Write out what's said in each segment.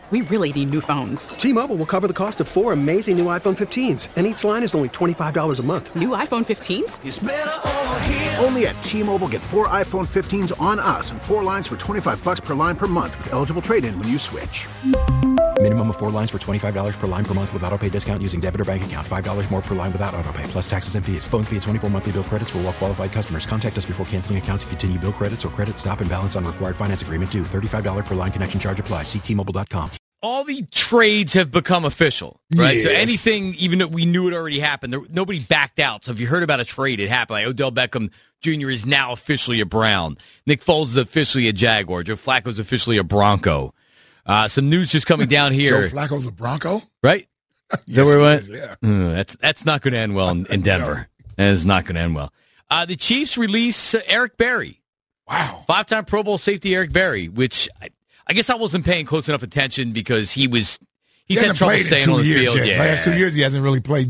We really need new phones. T-Mobile will cover the cost of 4 amazing new iPhone 15s, and each line is only $25 a month. New iPhone 15s? It's better over here. Only at T-Mobile, get 4 iPhone 15s on us and 4 lines for $25 per line per month with eligible trade-in when you switch. Minimum of 4 lines for $25 per line per month with autopay discount using debit or bank account. $5 more per line without autopay, plus taxes and fees. Phone fee at 24 monthly bill credits for well-qualified customers. Contact us before canceling account to continue bill credits or credit stop and balance on required finance agreement due. $35 per line connection charge applies. See T-Mobile.com. All the trades have become official, right? Yes. So anything, even though we knew it already happened, nobody backed out. So if you heard about a trade, it happened. Like Odell Beckham Jr. is now officially a Brown. Nick Foles is officially a Jaguar. Joe Flacco is officially a Bronco. Some news just coming down here. Joe Flacco's a Bronco? Right? Yes, where we went? Yeah. That's not going to end well in Denver. That is not going to end well. The Chiefs release Eric Berry. Wow. 5-time Pro Bowl safety Eric Berry, which I guess I wasn't paying close enough attention because he's had trouble staying on the field. Yeah. Last 2 years he hasn't really played.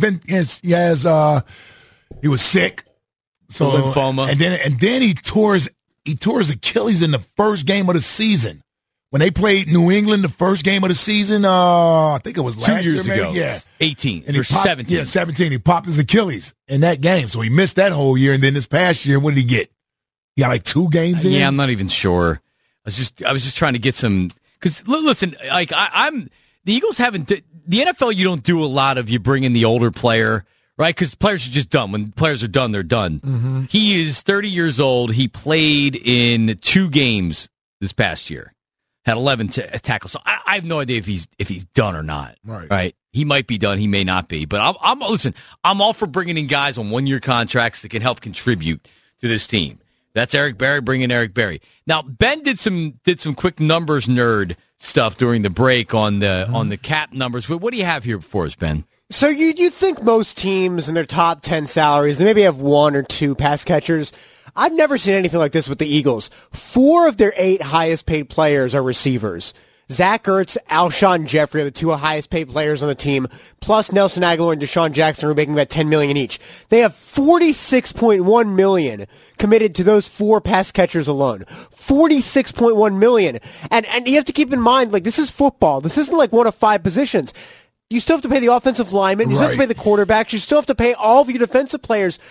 He was sick. So lymphoma. And then he tore his Achilles in the first game of the season. When they played New England the first game of the season, I think it was last 2 years year, ago. Yeah. 18 and or 17. Yeah, 17. He popped his Achilles in that game. So he missed that whole year. And then this past year, what did he get? He got like 2 games in? Yeah, I'm not even sure. I was just trying to get some, because listen, like the Eagles haven't, the NFL, you don't do a lot of, you bring in the older player, right? Because players are just done. When players are done, they're done. Mm-hmm. He is 30 years old. He played in 2 games this past year. Had 11 tackles. So I have no idea if he's done or not. Right? He might be done. He may not be. But I'm all for bringing in guys on 1-year contracts that can help contribute to this team. That's Eric Berry. Bring in Eric Berry. Now Ben did some quick numbers nerd stuff during the break on the cap numbers. What do you have here for us, Ben? So you think most teams in their top 10 salaries, they maybe have 1 or 2 pass catchers. I've never seen anything like this with the Eagles. 4 of their 8 highest paid players are receivers. Zach Ertz, Alshon Jeffrey are the 2 highest paid players on the team, plus Nelson Aguilar and Deshaun Jackson are making about $10 million each. They have $46.1 million committed to those 4 pass catchers alone. $46.1 million. And you have to keep in mind, like, this is football. This isn't like 1 of 5 positions. You still have to pay the offensive linemen. You still have to pay the quarterbacks. You still have to pay all of your defensive players.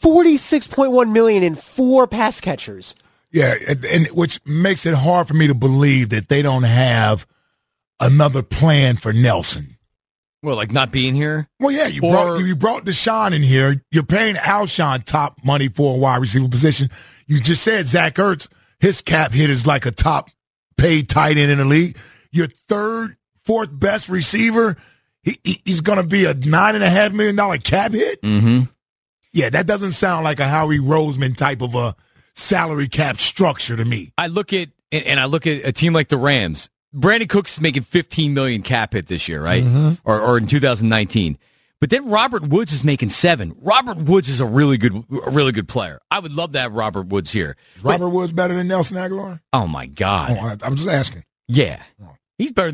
$46.1 million in 4 pass catchers. Yeah, and which makes it hard for me to believe that they don't have another plan for Nelson. Well, like not being here? Well, yeah, you brought Deshaun in here. You're paying Alshon top money for a wide receiver position. You just said Zach Ertz, his cap hit is like a top paid tight end in the league. Your 3rd, 4th best receiver, he's going to be a $9.5 million cap hit? Mm-hmm. Yeah, that doesn't sound like a Howie Roseman type of a salary cap structure to me. I look at a team like the Rams. Brandon Cooks is making $15 million cap hit this year, right? Mm-hmm. Or in 2019. But then Robert Woods is making $7 million. Robert Woods is a really good player. I would love to have Robert Woods here. Is Robert Woods better than Nelson Aguilar? Oh my God! Oh, I'm just asking. Yeah, he's better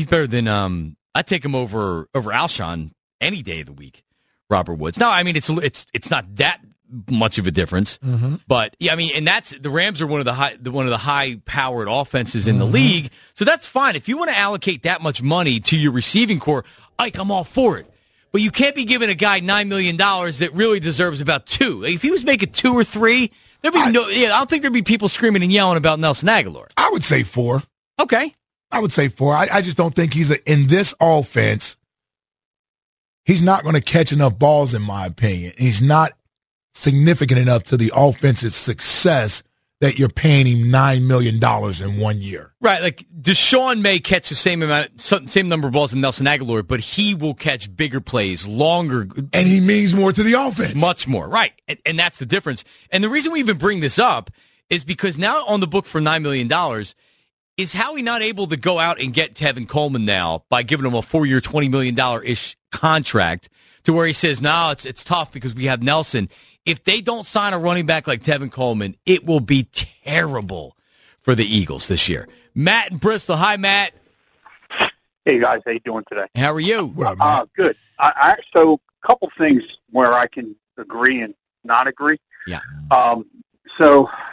than. I'd take him over Alshon any day of the week. Robert Woods. No, I mean it's not that much of a difference, but yeah, I mean, and that's the Rams are one of the high powered offenses in the league, so that's fine. If you want to allocate that much money to your receiving core, Ike, I'm all for it. But you can't be giving a guy $9 million that really deserves about 2. If he was making 2 or 3, there'd be I don't think there'd be people screaming and yelling about Nelson Aguilar. I would say 4. Okay. I would say 4. I just don't think in this offense, he's not going to catch enough balls, in my opinion. He's not significant enough to the offense's success that you're paying him $9 million in 1 year. Right, like Deshaun may catch the same number of balls than Nelson Aguilar, but he will catch bigger plays, longer. And he means more to the offense. Much more, right. And that's the difference. And the reason we even bring this up is because now on the book for $9 million, is Howie not able to go out and get Tevin Coleman now by giving him a 4-year, $20 million-ish contract to where he says, no, it's tough because we have Nelson. If they don't sign a running back like Tevin Coleman, it will be terrible for the Eagles this year. Matt in Bristol. Hi, Matt. Hey, guys. How you doing today? How are you? Well, good. So a couple things where I can agree and not agree. Yeah. So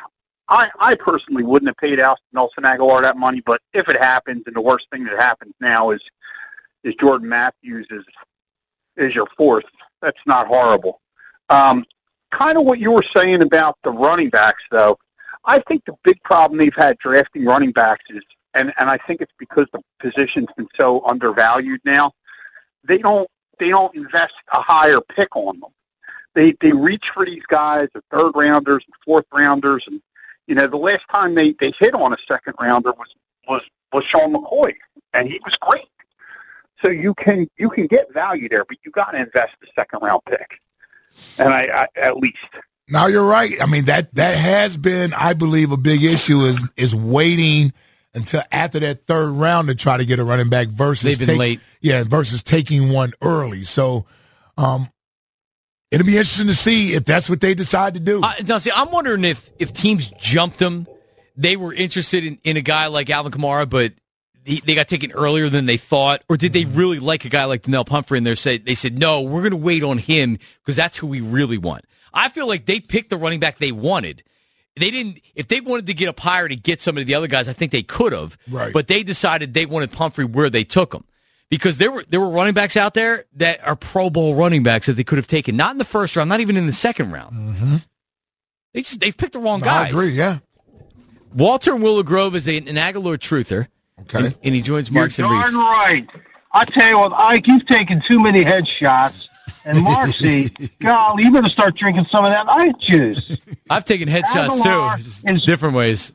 I personally wouldn't have paid Nelson Aguilar that money, but if it happens, and the worst thing that happens now is Jordan Matthews is your fourth. That's not horrible. Kind of what you were saying about the running backs, though. I think the big problem they've had drafting running backs is, and I think it's because the position's been so undervalued now, they don't invest a higher pick on them. They reach for these guys, the third rounders and fourth rounders, and the last time they hit on a second rounder was Sean McCoy, and he was great. So you can get value there, but you got to invest the second round pick, and I at least. Now you're right. I mean that has been, I believe, a big issue is waiting until after that third round to try to get a running back versus late. Yeah, versus taking one early. So it'll be interesting to see if that's what they decide to do. Now, see, I'm wondering if teams jumped him, they were interested in a guy like Alvin Kamara, but they got taken earlier than they thought, or did they really like a guy like Donnell Pumphrey and they said, no, we're going to wait on him because that's who we really want. I feel like they picked the running back they wanted. They didn't. If they wanted to get up higher to get some of the other guys, I think they could have. Right. But they decided they wanted Pumphrey where they took him because there were running backs out there that are Pro Bowl running backs that they could have taken, not in the first round, not even in the second round. Mm-hmm. They've picked the wrong guys. I agree. Yeah. Walter Willow Grove is an Aguilar truther. Okay. And he joins Marks and Reese. Darn right. I tell you what, Ike, you've taken too many headshots. And Marcy, golly, you better start drinking some of that Ike juice. I've taken headshots too, just different ways.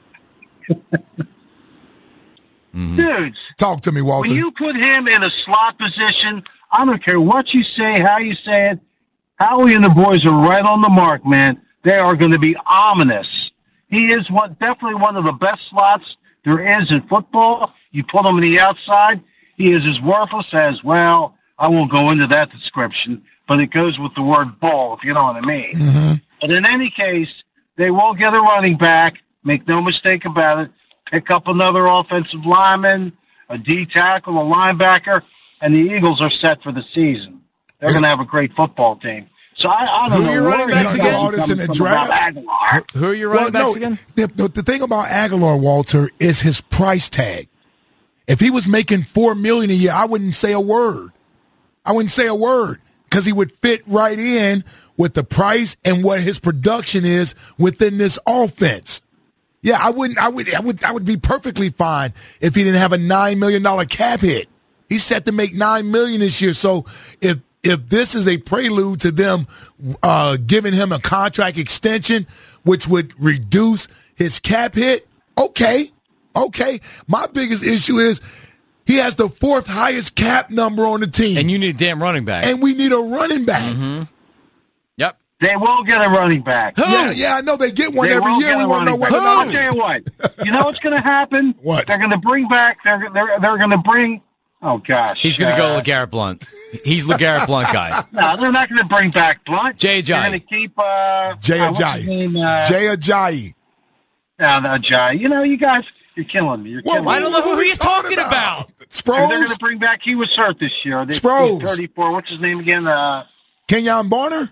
Dudes, talk to me, Walter. When you put him in a slot position, I don't care what you say, how you say it. Howie and the boys are right on the mark, man. They are going to be ominous. He is definitely one of the best slots there is in football. You put him on the outside, he is as worthless as, well, I won't go into that description, but it goes with the word bull, if you know what I mean. Mm-hmm. But in any case, they will get a running back. Make no mistake about it. Pick up another offensive lineman, a D tackle, a linebacker, and the Eagles are set for the season. They're going to have a great football team. So I don't know. Who are your running backs again? All this in the draft. Who are your running backs again? The thing about Aguilar, Walter, is his price tag. If he was making $4 million a year, I wouldn't say a word. Because he would fit right in with the price and what his production is within this offense. Yeah, I would be perfectly fine if he didn't have a $9 million cap hit. He's set to make $9 million this year. So if this is a prelude to them giving him a contract extension, which would reduce his cap hit, okay. My biggest issue is he has the fourth highest cap number on the team. And you need a damn running back. And we need a running back. Mm-hmm. Yep. They will get a running back. Who? Yeah, I know they get one every year. We want to know whether or I'll not. tell you what. You know what's going to happen? What? They're going to bring back. They're going to bring. Oh gosh. He's going to go LeGarrette Blount. He's LeGarrette Blount guy. No, they're not going to bring back Blount. Jay Ajayi. They're going to keep Jay Ajayi. Jay Ajayi. No, Ajayi. You know, you guys, you're killing me. I don't know who you're talking about. Sproles. They're going to bring back. He was hurt this year. Sproles. 34. What's his name again? Kenyon Barner.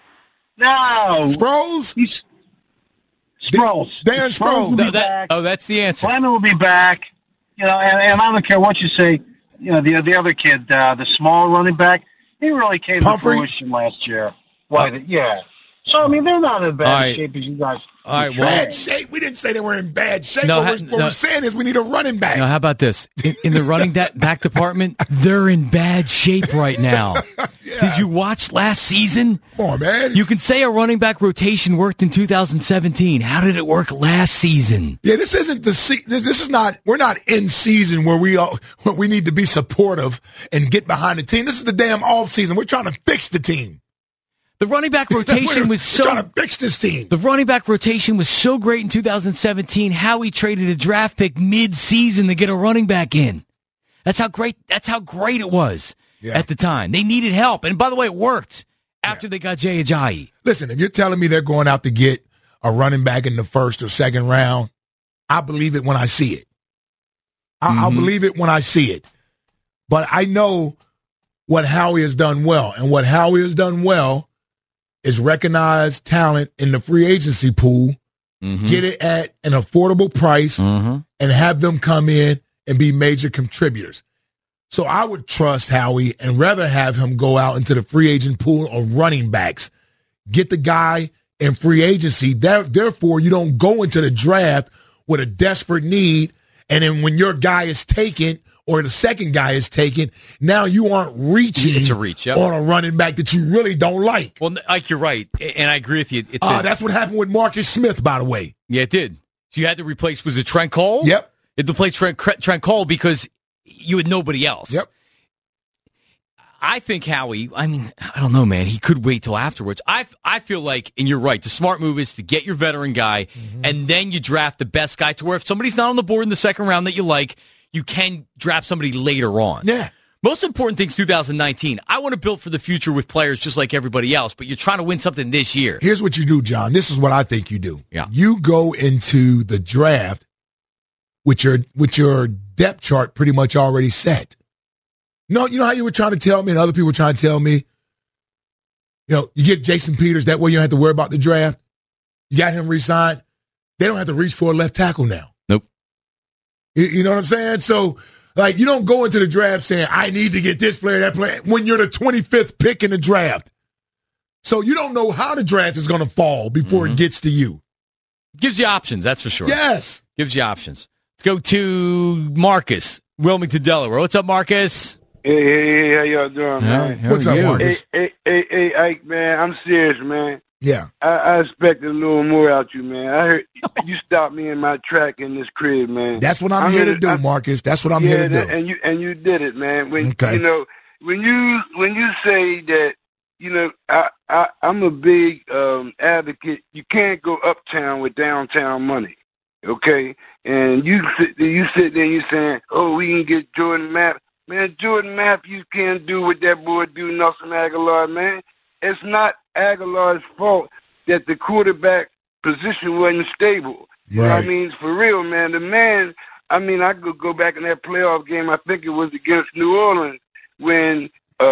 No. Sproles. He's Sproles. Darren Sproles. That's the answer. Lyman will be back. You know, and I don't care what you say. You know, the other kid, the small running back, he really came to fruition last year. Yeah. So, I mean, they're not in bad shape as you guys. All right, Bad shape? We didn't say they were in bad shape. What we're saying is we need a running back. Now, how about this? In the running back department, they're in bad shape right now. Yeah. Did you watch last season? Come on, man. You can say a running back rotation worked in 2017. How did it work last season? Yeah, this isn't this is not. We're not in season where we need to be supportive and get behind the team. This is the damn off season. We're trying to fix the team. The running back rotation we're trying to fix this team. The running back rotation was so great in 2017. Howie traded a draft pick mid-season to get a running back in. That's how great it was at the time. They needed help, and by the way, it worked after they got Jay Ajayi. Listen, if you're telling me they're going out to get a running back in the first or second round, I believe it when I see it. I'll believe it when I see it. But I know what Howie has done well, and what Howie has done well is recognize talent in the free agency pool get it at an affordable price, and have them come in and be major contributors. So I would trust Howie and rather have him go out into the free agent pool of running backs. Get the guy in free agency. Therefore, you don't go into the draft with a desperate need, and then when your guy is taken or the second guy is taken, now you aren't reaching It's a reach, yep. on a running back that you really don't like. Well, Ike, you're right, and I agree with you. That's what happened with Marcus Smith, by the way. Yeah, it did. So you had to replace, was it Trent Cole? Yep. You had to replace Trent Cole because you had nobody else. Yep. I think Howie, I don't know, man. He could wait till afterwards. I feel like, and you're right, the smart move is to get your veteran guy, and then you draft the best guy to where if somebody's not on the board in the second round that you like, you can draft somebody later on. Yeah. Most important thing's 2019. I want to build for the future with players just like everybody else, but you're trying to win something this year. Here's what you do, John. This is what I think you do. Yeah. You go into the draft with your depth chart pretty much already set. No, you know how you were trying to tell me and other people were trying to tell me? You get Jason Peters, that way you don't have to worry about the draft. You got him re-signed. They don't have to reach for a left tackle now. Nope. You know what I'm saying? So, you don't go into the draft saying, I need to get this player, that player, when you're the 25th pick in the draft. So you don't know how the draft is going to fall before it gets to you. Gives you options, that's for sure. Yes. Gives you options. Let's go to Marcus, Wilmington, Delaware. What's up, Marcus? Hey, how y'all doing, man? What's up, Marcus? Hey, Ike, man, I'm serious, man. Yeah. I expected a little more out you, man. I heard you stopped me in my track in this crib, man. That's what I'm here to do, Marcus. That's what I'm here to do. And you did it, man. When you say that, I'm a big advocate. You can't go uptown with downtown money, okay? And you sit there and you saying, oh, we can get Jordan Matthews. Man, Jordan Matthews can't do what that boy do, Nelson Aguilar, man. It's not Aguilar's fault that the quarterback position wasn't stable. You know what I mean? For real, man. The man, I could go back in that playoff game. I think it was against New Orleans when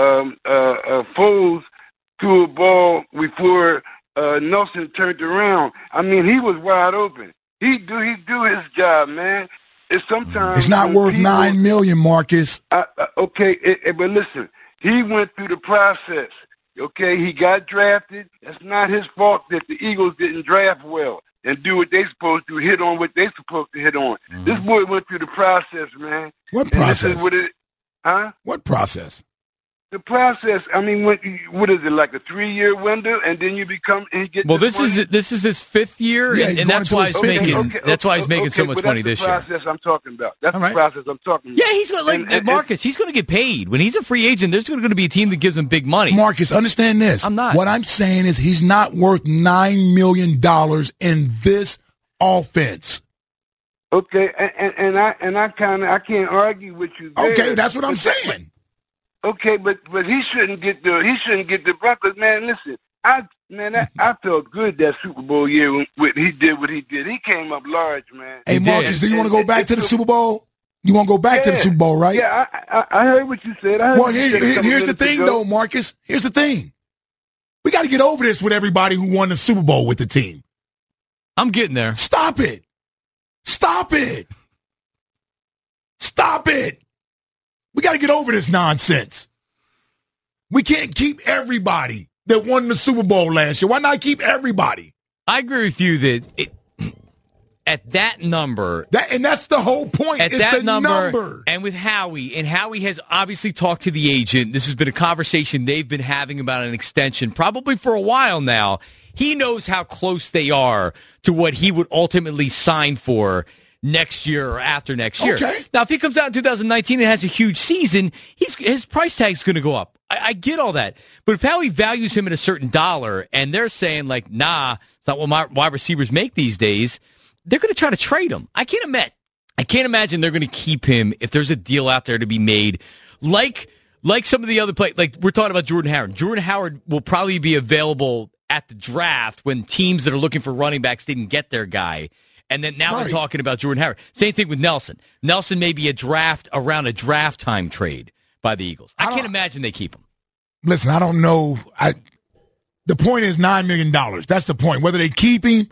Foles threw a ball before Nelson turned around. He was wide open. He do his job, man. It's not worth $9 million, Marcus. Okay, but listen, he went through the process. Okay, he got drafted. That's not his fault that the Eagles didn't draft well and do what they supposed to, hit on what they supposed to hit on. This boy went through the process, man. What process? What process? The process. What is it, like a 3-year window, and then you become and he gets. Well, this is his 5th year, and that's why he's making so much money this year. That's the process I'm talking about. That's the process I'm talking about. Yeah, he's going Marcus. He's going to get paid when he's a free agent. There's going to be a team that gives him big money. Marcus, understand this. I'm not. What I'm saying is he's not worth $9 million in this offense. Okay, and I can't argue with you there. Okay, that's what I'm saying. Okay, but he shouldn't get the Broncos, man. Listen, I felt good that Super Bowl year when he did what he did. He came up large, man. Hey, Marcus, do you want to go back to the Super Bowl? You want to go back to the Super Bowl, right? Yeah, I heard what you said. Here's the thing, though, Marcus. Here's the thing. We got to get over this with everybody who won the Super Bowl with the team. I'm getting there. Stop it. Stop it. Stop it. We got to get over this nonsense. We can't keep everybody that won the Super Bowl last year. Why not keep everybody? I agree with you that at that number. And that's the whole point. At it's that the number. And with Howie, and Howie has obviously talked to the agent. This has been a conversation they've been having about an extension probably for a while now. He knows how close they are to what he would ultimately sign for next year or after next year. Okay. Now, if he comes out in 2019 and has a huge season, his price tag's going to go up. I get all that. But if Howie values him at a certain dollar and they're saying, nah, it's not what my wide receivers make these days, they're going to try to trade him. I can't imagine they're going to keep him if there's a deal out there to be made. Like some of the other players, like we're talking about Jordan Howard. Jordan Howard will probably be available at the draft when teams that are looking for running backs didn't get their guy. And then now we're talking about Jordan Howard. Same thing with Nelson. Nelson may be around a draft time trade by the Eagles. I can't imagine they keep him. Listen, I don't know. The point is $9 million. That's the point. Whether they keep him,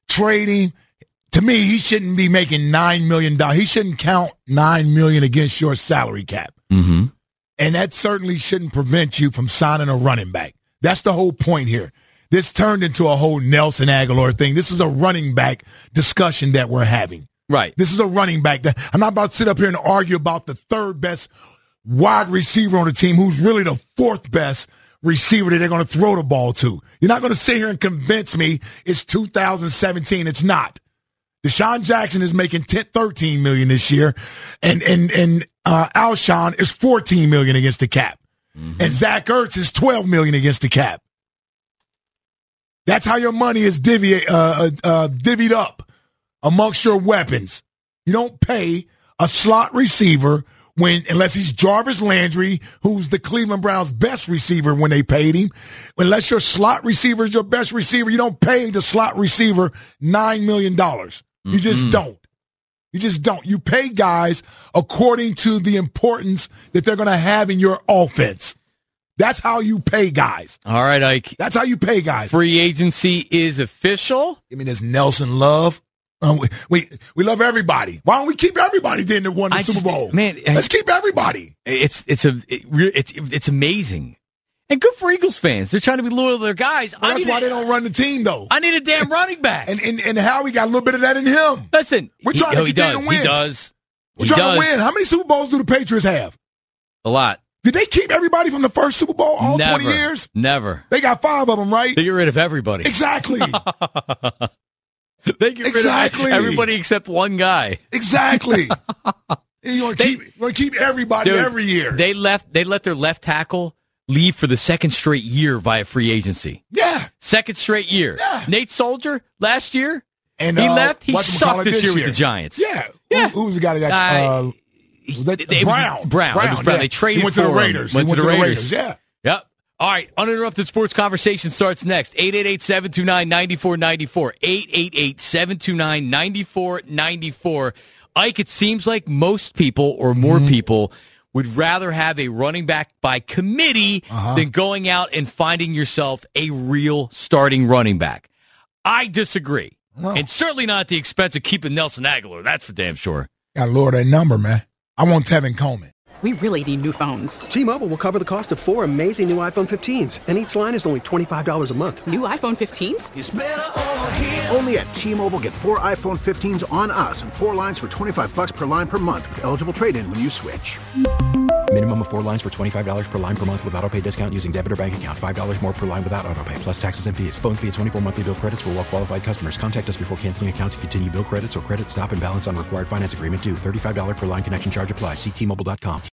trading. To me, he shouldn't be making $9 million. He shouldn't count $9 million against your salary cap. Mm-hmm. And that certainly shouldn't prevent you from signing a running back. That's the whole point here. This turned into a whole Nelson Aguilar thing. This is a running back discussion that we're having. Right. This is a running back. I'm not about to sit up here and argue about the third best wide receiver on the team, who's really the fourth best receiver that they're going to throw the ball to. You're not going to sit here and convince me it's 2017. It's not. Deshaun Jackson is making $13 million this year, and Alshon is $14 million against the cap, and Zach Ertz is $12 million against the cap. That's how your money is divvied up amongst your weapons. You don't pay a slot receiver unless he's Jarvis Landry, who's the Cleveland Browns' best receiver when they paid him. Unless your slot receiver is your best receiver, you don't pay the slot receiver $9 million. You just don't. You just don't. You pay guys according to the importance that they're going to have in your offense. That's how you pay guys. All right, Ike. That's how you pay guys. Free agency is official. I mean, there's Nelson Love. We love everybody. Why don't we keep everybody then that won the Super Bowl? Man, let's keep everybody. It's amazing. And good for Eagles fans. They're trying to be loyal to their guys. Well, that's why they don't run the team, though. I need a damn running back. and Howie got a little bit of that in him. Listen, we're trying to continue to win. He does. We're trying to win. How many Super Bowls do the Patriots have? A lot. Did they keep everybody from the first Super Bowl all 20 years? Never. They got 5 of them, right? They get rid of everybody. Exactly. They get rid of everybody except one guy. Exactly. You want to keep everybody every year. They let their left tackle leave for the second straight year via free agency. Yeah. Second straight year. Yeah. Nate Soldier, last year, and he left. He sucked this year with the Giants. Yeah. Who was the guy that got Brown. Brown. It was Brown. Yeah. They traded he went to the Raiders. Went to the Raiders. Yeah. Yep. All right. Uninterrupted Sports Conversation starts next. 888-729-9494. 888-729-9494. Ike, it seems like most people or more people would rather have a running back by committee than going out and finding yourself a real starting running back. I disagree. Well, and certainly not at the expense of keeping Nelson Aguilar. That's for damn sure. Gotta lower that number, man. I want Tevin Coleman. We really need new phones. T-Mobile will cover the cost of 4 amazing new iPhone 15s, and each line is only $25 a month. New iPhone 15s? It's better over here. Only at T-Mobile, get 4 iPhone 15s on us and 4 lines for $25 per line per month with eligible trade-in when you switch. Minimum of 4 lines for $25 per line per month with auto-pay discount using debit or bank account. $5 more per line without auto-pay, plus taxes and fees. Phone fee at 24 monthly bill credits for well-qualified customers. Contact us before canceling account to continue bill credits or credit stop and balance on required finance agreement due. $35 per line connection charge applies. See T-Mobile.com.